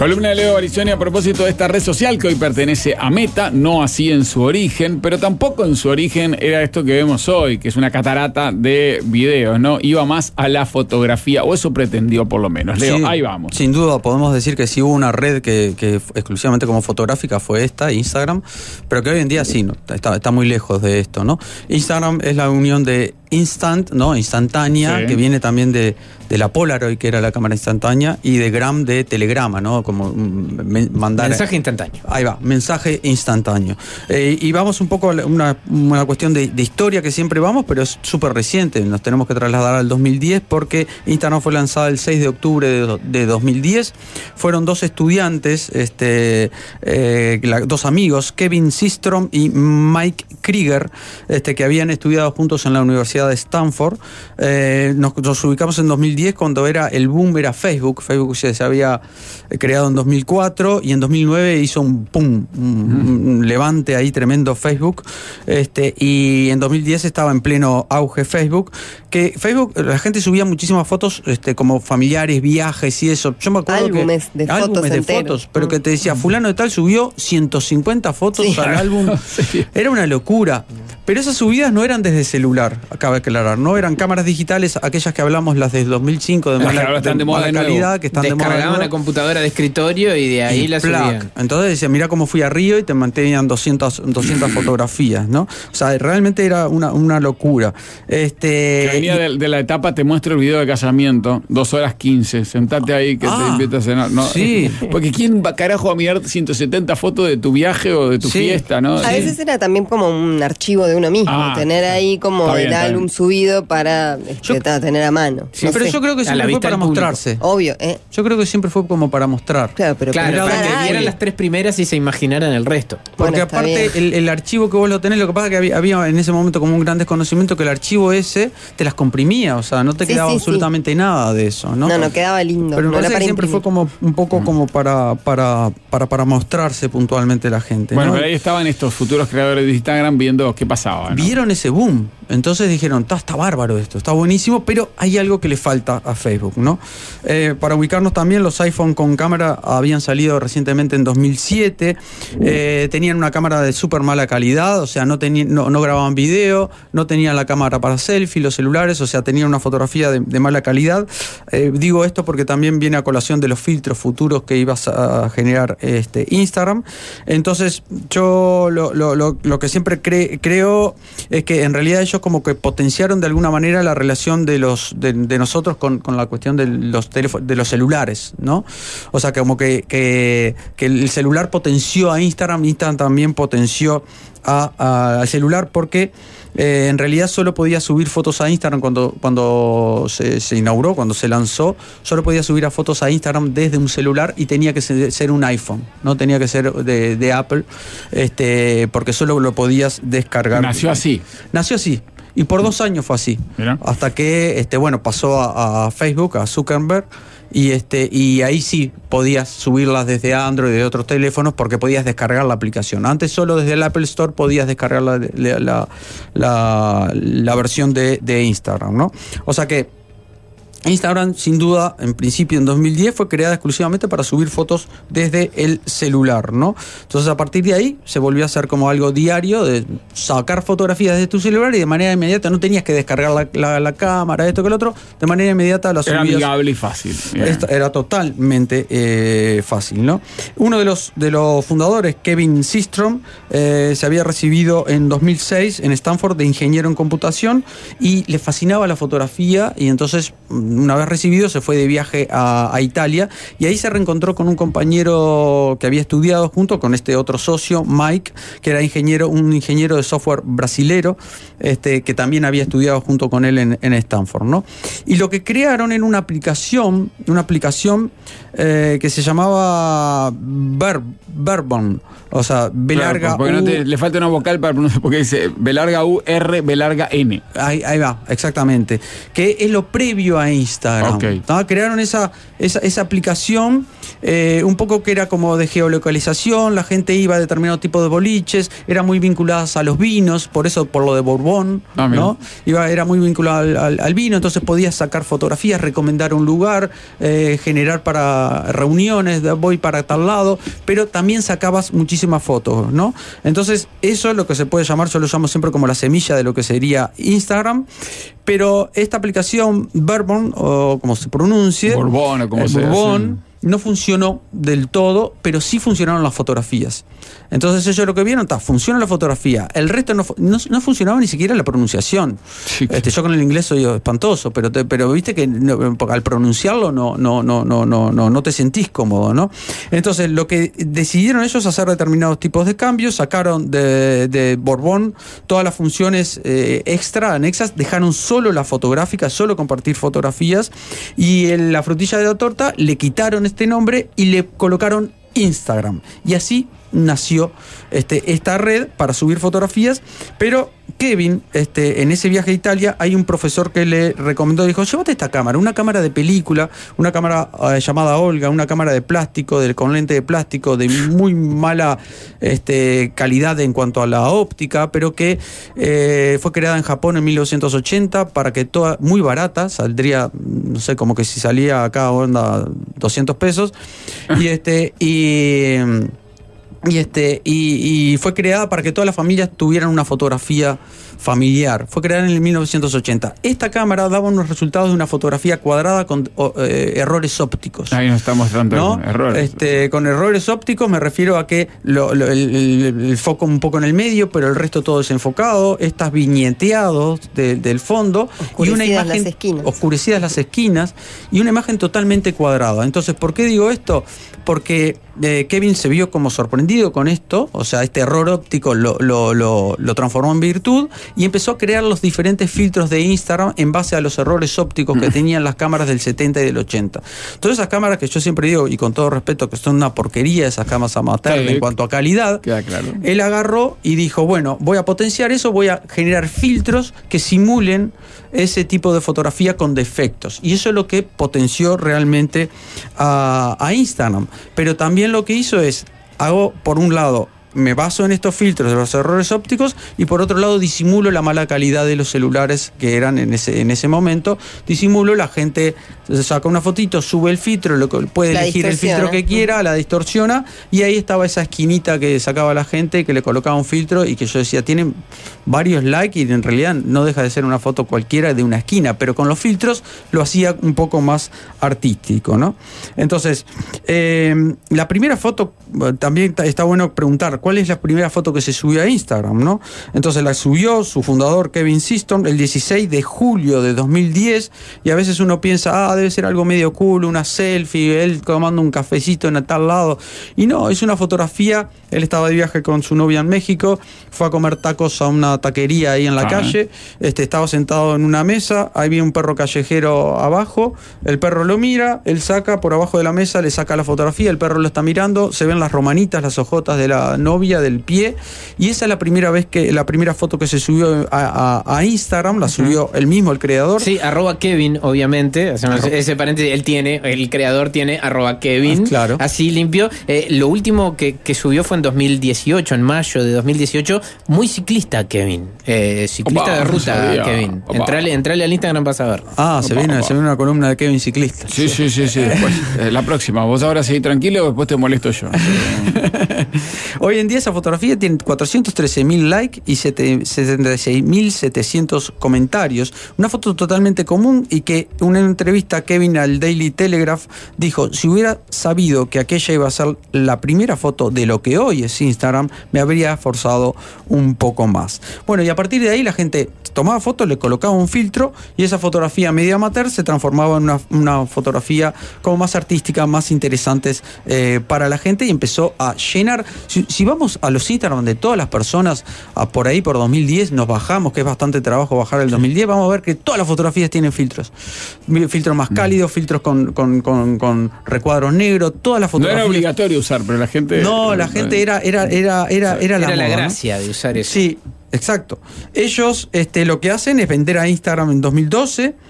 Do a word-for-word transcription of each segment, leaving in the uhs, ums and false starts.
Columna de Leo Barizoni a propósito de esta red social que hoy pertenece a Meta, no así en su origen, pero tampoco en su origen era esto que vemos hoy, que es una catarata de videos, ¿no? Iba más a la fotografía, o eso pretendió por lo menos. Leo, sí, ahí vamos. Sin duda podemos decir que sí hubo una red que, que exclusivamente como fotográfica fue esta, Instagram, pero que hoy en día sí, no, está, está muy lejos de esto, ¿no? Instagram es la unión de instant, ¿no? Instantánea, sí, que viene también de, de la Polaroid, que era la cámara instantánea, y de Gram, de telegrama, ¿no? Como me, mandar... Mensaje instantáneo. Ahí va, mensaje instantáneo. Eh, y vamos un poco a una, una cuestión de, de historia que siempre vamos, pero es súper reciente. Nos tenemos que trasladar al dos mil diez porque Instagram fue lanzada el seis de octubre de, de dos mil diez. Fueron dos estudiantes, este, eh, la, dos amigos, Kevin Systrom y Mike Krieger, este, que habían estudiado juntos en la Universidad de Stanford. Eh, nos, nos ubicamos en dos mil diez cuando era el boom, era Facebook. Facebook se, se había creado en dos mil cuatro y en dos mil nueve hizo un pum, un, un levante ahí tremendo Facebook. Este, y en dos mil diez estaba en pleno auge Facebook. Que Facebook, la gente subía muchísimas fotos este, como familiares, viajes y eso. Yo me acuerdo álbumes que, de álbumes fotos de enteros. fotos, pero que te decía, fulano de tal subió ciento cincuenta fotos Sí. al álbum. Sí. Era una locura. Pero esas subidas no eran desde celular, acaba de aclarar, no eran cámaras digitales, aquellas que hablamos, las del dos mil cinco, de Las mala, que ahora están de moda mala de nuevo. calidad, que están de moda de Descargaban nuevo. una computadora de escritorio y de ahí Y la plac. subían. Entonces decía, mira cómo fui a Río y te mantenían doscientas, doscientas fotografías, ¿no? O sea, realmente era una, una locura. Este, Que venía de, de la etapa, te muestro el video de casamiento, dos horas quince, sentate ahí que Ah, te invito a cenar. No, sí. Porque ¿quién va carajo a mirar ciento setenta fotos de tu viaje o de tu Sí. fiesta, no? A veces era también como un archivo de uno mismo, Ah, tener ahí como está bien, el está álbum bien. subido para este, Yo- ta- tener a mano. Sí, No pero sé. yo creo que A la siempre fue vista para del público. mostrarse. Obvio, ¿eh? Yo creo que siempre fue como para mostrar. Claro, pero Claro, para para que nadie. vieran las tres primeras y se imaginaran el resto. Porque Bueno, está aparte bien. el, el archivo que vos lo tenés, lo que pasa es que había, había en ese momento como un gran desconocimiento que el archivo ese te las comprimía, o sea, no te Sí, quedaba sí, sí. absolutamente nada de eso, ¿no? No, no, quedaba lindo. Pero me no era parece que para siempre imprimir. fue como un poco como para, para, para, para mostrarse puntualmente la gente. Bueno, ¿no? pero ahí estaban estos futuros creadores de Instagram viendo qué pasaba, ¿no? Vieron ese boom, entonces dijeron, está, está bárbaro esto, está buenísimo, pero hay algo que le falta a Facebook, ¿no? Eh, para ubicarnos también, los iPhone con cámara habían salido recientemente en dos mil siete, eh, tenían una cámara de súper mala calidad, o sea, no, tenían, no, no grababan video, no tenían la cámara para selfie, los celulares, o sea, tenían una fotografía de, de mala calidad. Eh, digo esto porque también viene a colación de los filtros futuros que ibas a generar este, Instagram. Entonces, yo lo, lo, lo, lo que siempre cre, creo es que en realidad ellos como que potenciaron de alguna manera la relación de los de, de nosotros con, con la cuestión de los teléfonos, de los celulares, ¿no? O sea, como que, que, que el celular potenció a Instagram, Instagram también potenció a, a, al celular porque eh, en realidad solo podía subir fotos a Instagram cuando, cuando se, se inauguró, cuando se lanzó, solo podía subir a fotos a Instagram desde un celular y tenía que ser, ser un iPhone, no tenía que ser de, de Apple, este, porque solo lo podías descargar. Nació así. Nació así. Y por dos años fue así. Mirá. Hasta que este, bueno, pasó a, a Facebook, a Zuckerberg, y este, y ahí sí podías subirlas desde Android y de otros teléfonos porque podías descargar la aplicación. Antes solo desde el Apple Store podías descargar la, la, la, la, la versión de, de Instagram, ¿no? O sea que Instagram, sin duda, en principio en dos mil diez fue creada exclusivamente para subir fotos desde el celular, ¿no? Entonces a partir de ahí se volvió a hacer como algo diario de sacar fotografías desde tu celular y de manera inmediata no tenías que descargar la, la, la cámara, esto que el otro, de manera inmediata las Era subías. amigable y fácil. Bien. Esto era totalmente eh, fácil, ¿no? Uno de los, de los fundadores, Kevin Systrom, eh, se había recibido en dos mil seis en Stanford de ingeniero en computación y le fascinaba la fotografía y entonces, una vez recibido, se fue de viaje a, a Italia y ahí se reencontró con un compañero que había estudiado junto con este otro socio, Mike, que era ingeniero, un ingeniero de software brasilero, este, que también había estudiado junto con él en, en Stanford, ¿no? Y lo que crearon era una aplicación, una aplicación eh, que se llamaba Ver, Verbon, o sea, B Claro, larga porque U, no te- le falta una vocal para pronunciar, porque dice B larga U, R, B larga N. Ahí, ahí va, exactamente. Que es lo previo a Instagram. Instagram. Ok. ¿tá? Crearon esa, esa, esa aplicación, eh, un poco que era como de geolocalización, la gente iba a determinado tipo de boliches, era muy vinculadas a los vinos, por eso por lo de Borbón, Ah, mira. ¿no? Iba, era muy vinculado al, al- al vino, entonces podías sacar fotografías, recomendar un lugar, eh, generar para reuniones, de voy para tal lado, pero también sacabas muchísimas fotos, ¿no? Entonces, eso es lo que se puede llamar, yo lo llamo siempre como la semilla de lo que sería Instagram, pero esta aplicación Bourbon, o como se pronuncie, Bourbon o como eh, sea, Bourbon, sí. no funcionó del todo, pero sí funcionaron las fotografías. Entonces ellos lo que vieron, está, funciona la fotografía. El resto no, fu- no, no funcionaba ni siquiera la pronunciación. Sí. Este, yo con el inglés soy espantoso, pero te- pero viste que no, al pronunciarlo no, no, no, no, no, no, no te sentís cómodo, ¿no? Entonces lo que decidieron ellos es hacer determinados tipos de cambios, sacaron de, de Borbón todas las funciones eh, extra, anexas, dejaron solo la fotográfica, solo compartir fotografías, y en la frutilla de la torta le quitaron este nombre y le colocaron Instagram. Y así nació este, esta red para subir fotografías, pero Kevin, este, en ese viaje a Italia, hay un profesor que le recomendó, dijo, llévate esta cámara, una cámara de película, una cámara eh, llamada Olga, una cámara de plástico, de, con lente de plástico, de muy mala este, calidad en cuanto a la óptica, pero que eh, fue creada en Japón en mil novecientos ochenta para que toda, muy barata, saldría, no sé, como que si salía acá onda doscientos pesos, y este, y... Y, este, y, y fue creada para que todas las familias tuvieran una fotografía familiar. Fue creada en el mil novecientos ochenta. Esta cámara daba unos resultados de una fotografía cuadrada con o, eh, errores ópticos. Ahí nos estamos mostrando ¿No? errores. Este, con errores ópticos me refiero a que lo- lo- el, el- el foco un poco en el medio, pero el resto todo desenfocado, estas viñeteados de- del fondo y una Oscurecidas imagen las esquinas. oscurecidas las esquinas y una imagen totalmente cuadrada. Entonces, ¿por qué digo esto? Porque eh, Kevin se vio como sorprendido con esto, o sea, este error óptico lo, lo, lo, lo transformó en virtud y empezó a crear los diferentes filtros de Instagram en base a los errores ópticos que tenían las cámaras del setenta y del ochenta. Todas esas cámaras que yo siempre digo, y con todo respeto, que son una porquería esas cámaras amateur Sí. en cuanto a calidad, Queda claro. él agarró y dijo, bueno, voy a potenciar eso, voy a generar filtros que simulen ese tipo de fotografía con defectos. Y eso es lo que potenció realmente a, a Instagram. Pero también lo que hizo es, hago por un lado, me baso en estos filtros de los errores ópticos y por otro lado disimulo la mala calidad de los celulares que eran en ese, en ese momento. Disimulo, la gente saca una fotito, sube el filtro, lo, puede La elegir el distorsiona. filtro que quiera, la distorsiona y ahí estaba esa esquinita que sacaba la gente, que le colocaba un filtro y que yo decía, tienen varios likes y en realidad no deja de ser una foto cualquiera de una esquina, pero con los filtros lo hacía un poco más artístico, ¿no? Entonces, eh, la primera foto, también está, está bueno preguntar, ¿cuál es la primera foto que se subió a Instagram, no? Entonces la subió su fundador Kevin Systrom el dieciséis de julio de dos mil diez y a veces uno piensa, ah, debe ser algo medio cool, una selfie, él tomando un cafecito en tal lado. Y no, es una fotografía, él estaba de viaje con su novia en México, fue a comer tacos a una taquería ahí en la Ah. calle, este, estaba sentado en una mesa, ahí había un perro callejero abajo, el perro lo mira, él saca por abajo de la mesa, le saca la fotografía, el perro lo está mirando, se ven las romanitas, las ojotas de la novia, del pie, y esa es la primera vez que, la primera foto que se subió a, a, a Instagram, la subió él mismo, el creador. Sí, arroba Kevin, obviamente. Hacemos ese paréntesis, él tiene, el creador tiene arroba Kevin. Ah, claro. Así limpio. Eh, lo último que, que subió fue en dos mil dieciocho, en mayo de dos mil dieciocho. Muy ciclista, Kevin. Eh, ciclista Opa, de no ruta, sabía. Kevin. Opa. Entrale, entrale al Instagram para saber. Ah, se Opa, viene, opa. se viene una columna de Kevin Ciclista. Sí, sí, sí, sí. Después, eh, la próxima. Vos ahora seguís tranquilo, después te molesto yo. Hoy en día esa fotografía tiene cuatrocientos trece mil likes y setenta y seis mil setecientos comentarios. Una foto totalmente común y que en una entrevista Kevin al Daily Telegraph dijo, si hubiera sabido que aquella iba a ser la primera foto de lo que hoy es Instagram, me habría forzado un poco más. Bueno, y a partir de ahí la gente tomaba fotos, le colocaba un filtro y esa fotografía media amateur se transformaba en una, una fotografía como más artística, más interesantes eh, para la gente y empezó a llenar. Si, si vamos a los Instagram de todas las personas, a por ahí por dos mil diez nos bajamos, que es bastante trabajo bajar el dos mil diez, vamos a ver que todas las fotografías tienen filtros. Filtros más cálidos, filtros con, con, con, con recuadros negros, todas las No fotografías. era obligatorio usar, pero la gente. No, la gente era, era, era, era, era la Era la moda, ¿no? gracia de usar eso. Sí, exacto. Ellos este, lo que hacen es vender a Instagram en dos mil doce.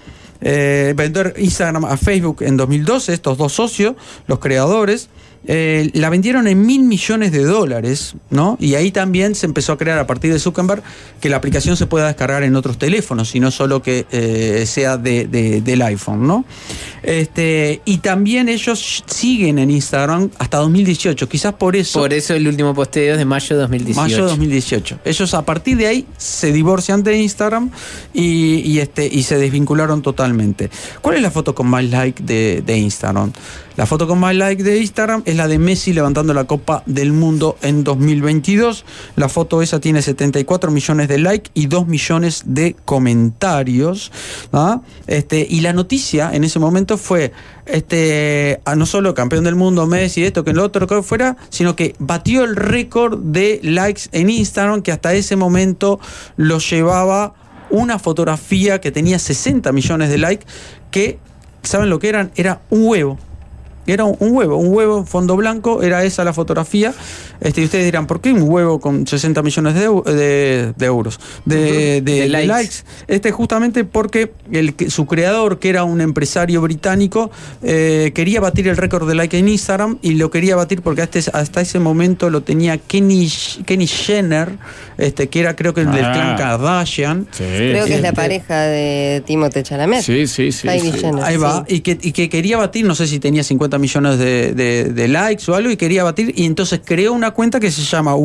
eh, vender Instagram a Facebook en dos mil doce, estos dos socios, los creadores. Eh, la vendieron en mil millones de dólares, ¿no? Y ahí también se empezó a crear a partir de Zuckerberg que la aplicación se pueda descargar en otros teléfonos y no solo que eh, sea de, de, del iPhone, ¿no? Este, y también ellos siguen en Instagram hasta dos mil dieciocho, quizás por eso. Por eso el último posteo es de mayo de dos mil dieciocho. Mayo de dos mil dieciocho. Ellos a partir de ahí se divorcian de Instagram y, y, este, y se desvincularon totalmente. ¿Cuál es la foto con más like de, de Instagram? La foto con más like de Instagram es la de Messi levantando la Copa del Mundo en dos mil veintidós. La foto esa tiene setenta y cuatro millones de likes y dos millones de comentarios, ¿no? Este, y la noticia en ese momento fue este, a no solo campeón del mundo Messi, esto que lo otro que fuera, sino que batió el récord de likes en Instagram que hasta ese momento lo llevaba una fotografía que tenía sesenta millones de likes que, ¿saben lo que eran? Era un huevo. Era un huevo, un huevo en fondo blanco, era esa la fotografía. Este, y ustedes dirán, ¿por qué un huevo con sesenta millones de, de, de euros? De, de, de, de likes. likes. Este, justamente porque el, su creador, que era un empresario británico, eh, quería batir el récord de like en Instagram y lo quería batir porque hasta, hasta ese momento lo tenía Kenny, Kenny Jenner, este, que era creo que el ah, del clan Kardashian. Sí, creo que este, es la pareja de Timothée Chalamet. Sí, sí, sí. Kylie sí. Jenner, Ahí va, sí. y, que, y que quería batir, no sé si tenía cincuenta millones de, de, de likes o algo, y quería batir, y entonces creó una cuenta que se llama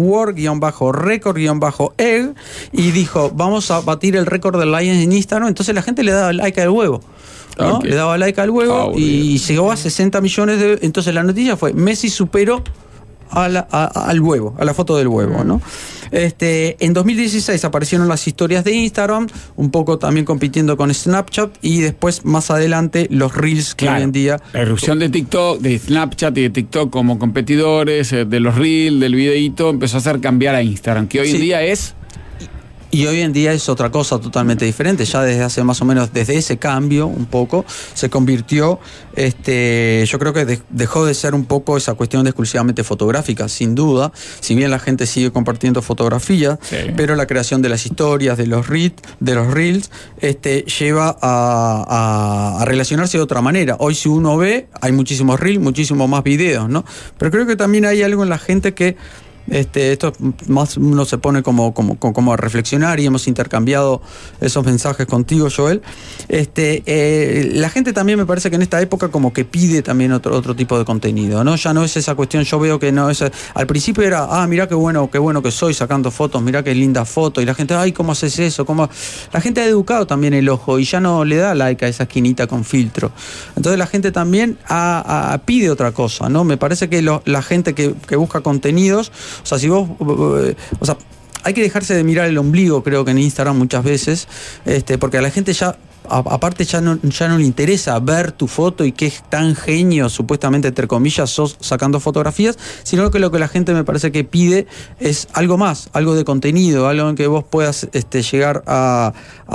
World-Record-Egg y dijo, vamos a batir el récord de likes en Instagram. Entonces la gente le daba like al huevo, ¿no? Okay. Le daba like al huevo oh, y bien. Llegó a sesenta millones de... Entonces la noticia fue, Messi superó a la, a, al huevo, a la foto del huevo, ¿no? Este, en dos mil dieciséis aparecieron las historias de Instagram, un poco también compitiendo con Snapchat, y después más adelante los Reels que claro, hoy en día... La irrupción de TikTok, de Snapchat y de TikTok como competidores, de los Reels, del videíto, empezó a hacer cambiar a Instagram, que hoy sí. en día es... Y hoy en día es otra cosa totalmente diferente. Ya desde hace más o menos, desde ese cambio un poco, se convirtió, este, yo creo que de, dejó de ser un poco esa cuestión de exclusivamente fotográfica, sin duda. Si bien la gente sigue compartiendo fotografías, sí. pero la creación de las historias, de los reels, de los reels, este, lleva a, a, a relacionarse de otra manera. Hoy si uno ve, hay muchísimos reels, muchísimos más videos, ¿no? Pero creo que también hay algo en la gente que Este, esto más uno se pone como, como, como a reflexionar, y hemos intercambiado esos mensajes contigo, Joel. Este, eh, la gente también me parece que en esta época como que pide también otro, otro tipo de contenido, ¿no? Ya no es esa cuestión, yo veo que no es... Al principio era, ah, mirá qué bueno, qué bueno que soy sacando fotos, mirá qué linda foto, y la gente, ay, ¿cómo haces eso? ¿Cómo? La gente ha educado también el ojo y ya no le da like a esa esquinita con filtro. Entonces la gente también a, a, pide otra cosa, ¿no? Me parece que lo, la gente que, que busca contenidos, o sea, si vos, o sea, hay que dejarse de mirar el ombligo, creo que en Instagram muchas veces, este, porque a la gente ya, a, aparte ya no, ya no le interesa ver tu foto y qué tan genio, supuestamente, entre comillas, sos sacando fotografías, sino que lo que la gente me parece que pide es algo más, algo de contenido, algo en que vos puedas este, llegar a,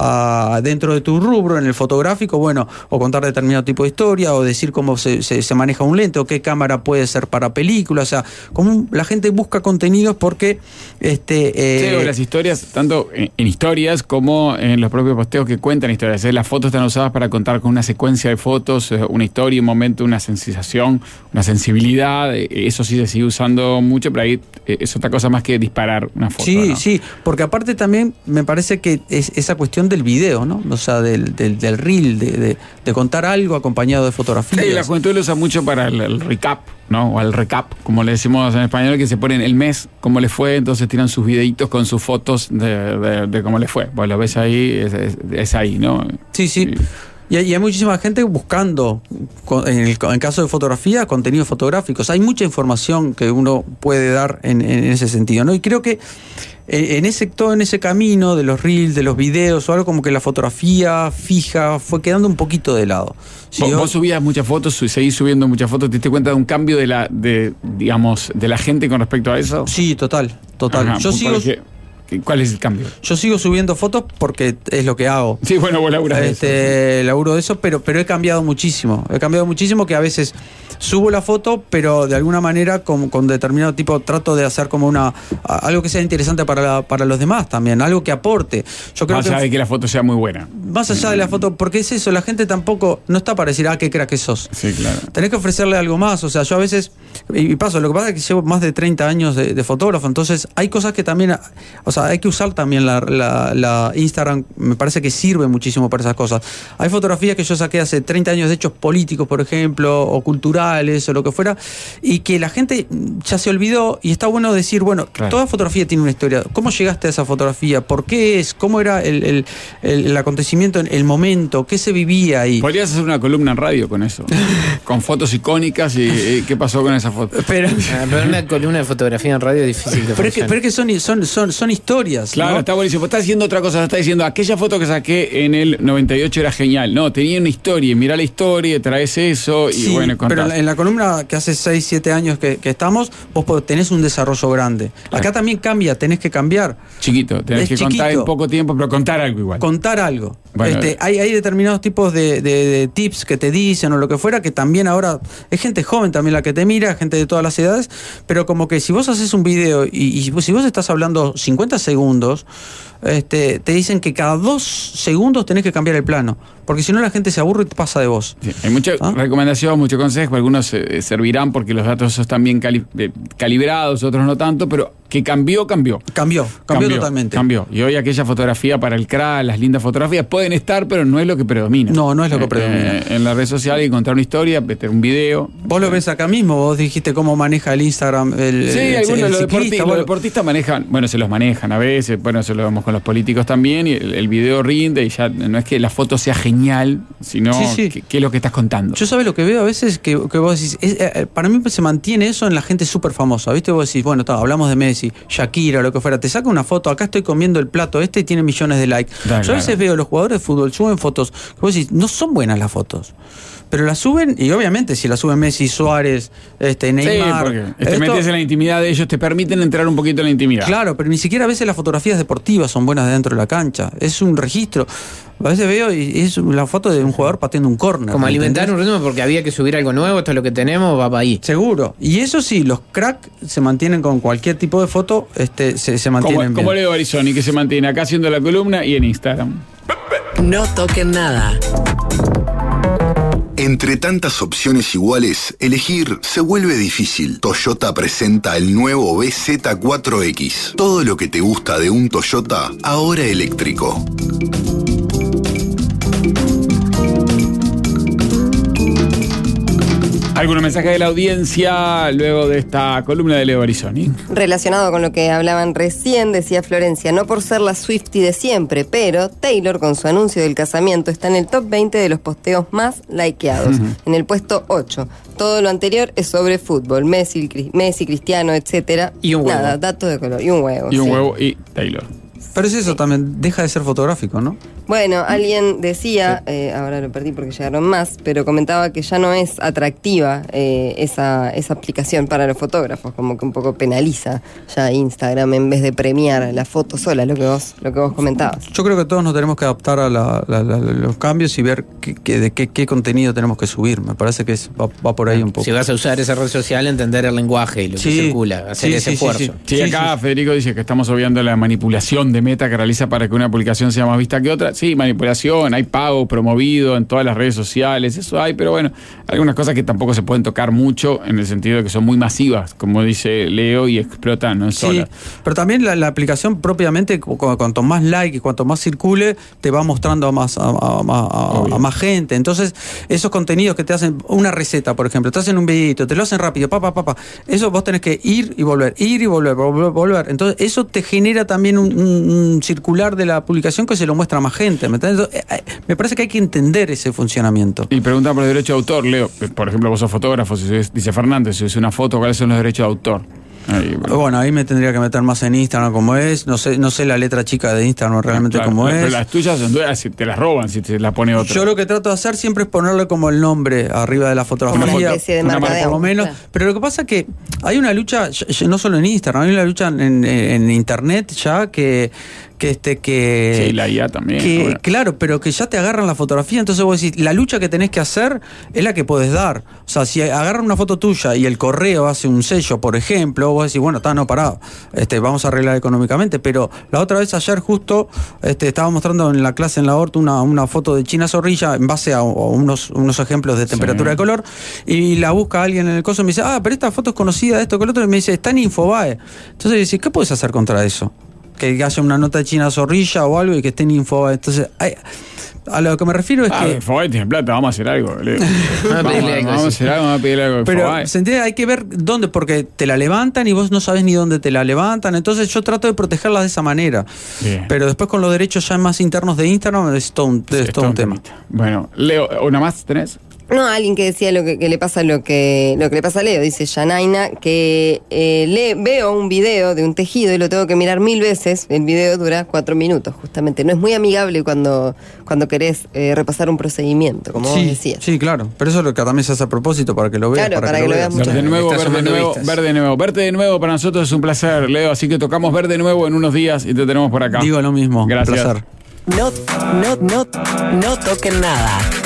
a dentro de tu rubro, en el fotográfico, bueno, o contar determinado tipo de historia, o decir cómo se, se, se maneja un lente, o qué cámara puede ser para películas. O sea, como la gente busca contenidos porque este eh, sí, o las historias, tanto en, en historias como en los propios posteos que cuentan historias. ¿eh? Las fotos están usadas para contar con una secuencia de fotos, una historia, un momento, una sensación, una sensibilidad. Eso sí se sigue usando mucho, pero ahí es otra cosa más que disparar una foto. Sí, ¿no? sí, porque aparte también me parece que es esa cuestión del video, ¿no? O sea, del, del, del reel, de, de, de contar algo acompañado de fotografías. Sí, la juventud lo usa mucho para el, el recap, ¿no? O el recap, como le decimos en español, que se ponen el mes, cómo les fue, entonces tiran sus videitos con sus fotos de, de, de cómo les fue. Pues lo ves ahí, es, es, es ahí, ¿no? Sí, sí. Y hay, y hay muchísima gente buscando, en el, en el caso de fotografía, contenidos fotográficos. Hay mucha información que uno puede dar en, en ese sentido, ¿no? Y creo que en ese, todo en ese camino de los reels, de los videos o algo, como que la fotografía fija fue quedando un poquito de lado. Si vos, yo, vos subías muchas fotos, seguís subiendo muchas fotos, ¿te diste cuenta de un cambio de la, de, digamos, de la gente con respecto a eso? Sí, total, total. Ajá, yo sigo... Porque, ¿Cuál es el cambio? Yo sigo subiendo fotos porque es lo que hago. Sí, bueno, vos laburás de este, eso. Laburo de eso, pero, pero he cambiado muchísimo. He cambiado muchísimo que a veces subo la foto, pero de alguna manera con, con determinado tipo trato de hacer como una algo que sea interesante para, la, para los demás también, algo que aporte. Yo creo Más allá que, de que la foto sea muy buena. Más allá de la foto, porque es eso, la gente tampoco no está para decir, ah, qué crack que sos. Sí, claro. Tenés que ofrecerle algo más. O sea, yo a veces, y, y paso, lo que pasa es que llevo más de treinta años de, de fotógrafo, entonces hay cosas que también, o sea, hay que usar también la, la, la Instagram, me parece que sirve muchísimo para esas cosas. Hay fotografías que yo saqué hace treinta años de hechos políticos, por ejemplo, o culturales, o lo que fuera, y que la gente ya se olvidó, y está bueno decir, bueno, claro, toda fotografía tiene una historia. ¿Cómo llegaste a esa fotografía? ¿Por qué es? ¿Cómo era el, el, el, el acontecimiento, el momento? ¿Qué se vivía ahí? Podrías hacer una columna en radio con eso, con fotos icónicas y, y qué pasó con esa foto. Pero, ah, pero una columna de fotografía en radio es difícil que pero, es que, pero es que son, son, son, son historias. Claro, ¿no? Está buenísimo. Está diciendo otra cosa, está diciendo, aquella foto que saqué en el noventa y ocho era genial. No, tenía una historia, y mirá la historia, traes eso y sí, bueno, contás. Pero en la, en la columna que hace seis, siete años que, que estamos, vos tenés un desarrollo grande. Acá claro, también cambia, tenés que cambiar. Chiquito, tenés es que chiquito. Contar en poco tiempo, pero contar algo igual. Contar algo. Bueno, este, hay, hay determinados tipos de, de, de tips que te dicen o lo que fuera, que también ahora es gente joven también la que te mira, gente de todas las edades, pero como que si vos haces un video y, y si vos estás hablando cincuenta segundos, este, te dicen que cada dos segundos tenés que cambiar el plano, porque si no la gente se aburre y te pasa de vos. Sí, hay mucha ¿Ah? recomendación, mucho consejo, algunos eh, servirán porque los datos están bien cali eh, calibrados, otros no tanto, pero que cambió, cambió. Cambió, cambió, cambió totalmente. Cambió. Y hoy aquella fotografía para el C R A, las lindas fotografías pueden estar, pero no es lo que predomina. No, no es lo que predomina. Eh, en la red social hay que contar una historia, meter un video. Vos lo ves acá mismo, vos dijiste cómo maneja el Instagram. El, sí, el, algunos el los, ciclista, deportistas, los deportistas manejan, bueno, se los manejan a veces, bueno, eso lo vemos con los políticos también, y el, el video rinde, y ya no es que la foto sea genial, sino sí, sí. ¿Qué, qué es lo que estás contando? Yo sabes lo que veo a veces que, que vos decís, es, eh, para mí se mantiene eso en la gente súper famosa, ¿viste? Vos decís, bueno, tá, hablamos de Messi, Shakira, lo que fuera, te saca una foto, acá estoy comiendo el plato este y tiene millones de likes. Da, Yo claro. a veces veo los jugadores de fútbol, suben fotos, que vos decís, no son buenas las fotos. Pero la suben, y obviamente si la suben Messi, Suárez, este, Neymar. Sí, porque te esto, metes en la intimidad de ellos, te permiten entrar un poquito en la intimidad. Claro, pero ni siquiera a veces las fotografías deportivas son buenas de dentro de la cancha. Es un registro. A veces veo y es la foto de un jugador pateando un córner. Como alimentar un ritmo porque había que subir algo nuevo, esto es lo que tenemos, va para ahí. Seguro. Y eso sí, los cracks se mantienen con cualquier tipo de foto, este, se, se mantienen como, bien. Como Leo Barizoni, que se mantiene acá haciendo la columna y en Instagram. No toquen nada. Entre tantas opciones iguales, elegir se vuelve difícil. Toyota presenta el nuevo B Z cuatro X. Todo lo que te gusta de un Toyota, ahora eléctrico. ¿Algún mensaje de la audiencia luego de esta columna de Leo Barizoni? Relacionado con lo que hablaban recién, decía Florencia, no por ser la Swiftie de siempre, pero Taylor con su anuncio del casamiento está en el top veinte de los posteos más likeados, uh-huh. en el puesto ocho. Todo lo anterior es sobre fútbol, Messi, Messi, Cristiano, etcétera. Y un huevo. Nada, datos de color, y un huevo. Y un sí. huevo y Taylor. Pero es eso sí. También, deja de ser fotográfico, ¿no? Bueno, alguien decía, sí. eh, ahora lo perdí porque llegaron más, pero comentaba que ya no es atractiva eh, esa, esa aplicación para los fotógrafos, como que un poco penaliza ya Instagram en vez de premiar la foto sola, lo que vos, lo que vos comentabas. Yo creo que todos nos tenemos que adaptar a la, la, la, los cambios y ver que, que, de qué, qué contenido tenemos que subir. Me parece que es, va, va por ahí un poco. Si vas a usar esa red social, entender el lenguaje y lo sí. que circula, hacer sí, ese sí, esfuerzo. Sí, sí. sí acá sí, Federico sí. dice que estamos obviando la manipulación de Meta que realiza para que una publicación sea más vista que otra. Sí, manipulación, hay pago promovido en todas las redes sociales, eso hay, pero bueno, algunas cosas que tampoco se pueden tocar mucho en el sentido de que son muy masivas, como dice Leo, y explotan, no es sí, sola. Pero también la, la aplicación propiamente, cuanto más like y cuanto más circule, te va mostrando a más, a, a, a, a más gente. Entonces, esos contenidos que te hacen, una receta, por ejemplo, te hacen un videito, te lo hacen rápido, pa, pa, pa, pa. Eso vos tenés que ir y volver, ir y volver, volver, volver. Entonces, eso te genera también un, un, un circular de la publicación que se lo muestra a más gente. ¿Me entiendes? Me parece que hay que entender ese funcionamiento. Y preguntan por el derecho de autor, Leo. Por ejemplo, vos sos fotógrafo, si sos, dice Fernández, si es una foto, ¿cuáles son los derechos de autor? Ahí, bueno. Bueno, ahí me tendría que meter más en Instagram como es. No sé, no sé la letra chica de Instagram realmente Claro, como pero es. las tuyas son tuyas, si te las roban, si te las pone otro. Yo lo que trato de hacer siempre es ponerle como el nombre arriba de la fotografía. Como una especie de una marca de por lo agua, menos. claro. Pero lo que pasa es que hay una lucha, no solo en Instagram, hay una lucha en, en internet ya que que este que Sí, la I A también. que, bueno. claro, pero que ya te agarran la fotografía, entonces vos decís, la lucha que tenés que hacer es la que podés dar. O sea, si agarran una foto tuya y el correo hace un sello, por ejemplo, vos decís, bueno, está, no, parado, este, vamos a arreglar económicamente. Pero la otra vez ayer justo este, estaba mostrando en la clase en la Hort una, una foto de China Zorrilla en base a, a unos, unos ejemplos de temperatura Sí. de color, y la busca alguien en el coso y me dice, ah, pero esta foto es conocida, esto que el otro, y me dice, está en Infobae. Entonces le dice, ¿qué puedes hacer contra eso? Que haya una nota de China Zorrilla o algo y que esté en Infobae. Entonces, hay, a lo que me refiero es Ah, que... Infobae tiene plata, vamos a hacer algo. Leo. Vamos a vamos, pedirle algo, vamos a sí. hacer algo, vamos a pedirle algo. a Pero Infobae. ¿se entiende? Hay que ver dónde, porque te la levantan y vos no sabes ni dónde te la levantan. Entonces yo trato de protegerla de esa manera. Bien. Pero después con los derechos ya más internos de Instagram es todo un, es Sí, todo un está tema. temita. Bueno, Leo, ¿una más tenés? No, alguien que decía lo que, que le pasa lo que lo que le pasa a Leo, dice Yanaina, que eh, le, veo un video de un tejido y lo tengo que mirar mil veces. El video dura cuatro minutos, justamente. No es muy amigable cuando, cuando querés eh, repasar un procedimiento, como vos Sí, decías. sí, claro. Pero eso es lo que también se hace a propósito, para que lo veas. Claro, para que lo veas Ver de nuevo, Estás ver de sumando nuevo, vistas. ver de nuevo. Verte de nuevo para nosotros es un placer, Leo. Así que tocamos ver de nuevo en unos días y te tenemos por acá. Digo lo mismo. Gracias. Placer. No, no, no, no toquen nada.